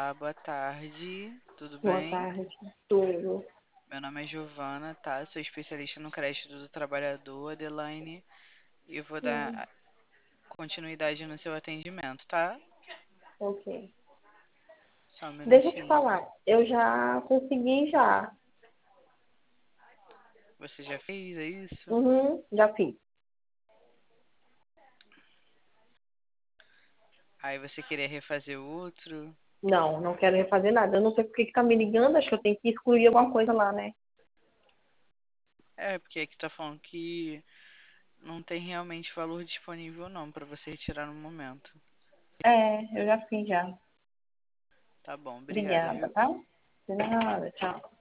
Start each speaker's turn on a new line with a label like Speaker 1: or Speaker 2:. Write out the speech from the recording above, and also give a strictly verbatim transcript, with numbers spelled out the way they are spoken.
Speaker 1: Olá, boa tarde, tudo
Speaker 2: Boa
Speaker 1: bem?
Speaker 2: tarde. Tudo.
Speaker 1: Meu nome é Giovana, tá? Sou especialista no crédito do trabalhador, Adelaine, e eu vou dar
Speaker 2: Hum,
Speaker 1: continuidade no seu atendimento, tá?
Speaker 2: ok.
Speaker 1: Só um
Speaker 2: Deixa eu te
Speaker 1: minutinho.
Speaker 2: falar. Eu já consegui já.
Speaker 1: Você já fez, é isso?
Speaker 2: Uhum, já fiz.
Speaker 1: Aí você queria refazer o outro?
Speaker 2: Não, não quero refazer nada. Eu não sei por que que tá me ligando. Acho que eu tenho que excluir alguma coisa lá, né?
Speaker 1: É, porque aqui tá falando que não tem realmente valor disponível não pra você retirar no momento.
Speaker 2: É, eu já fiz já.
Speaker 1: Tá bom, obrigada,
Speaker 2: Obrigada,
Speaker 1: viu?
Speaker 2: tá? De nada, tchau.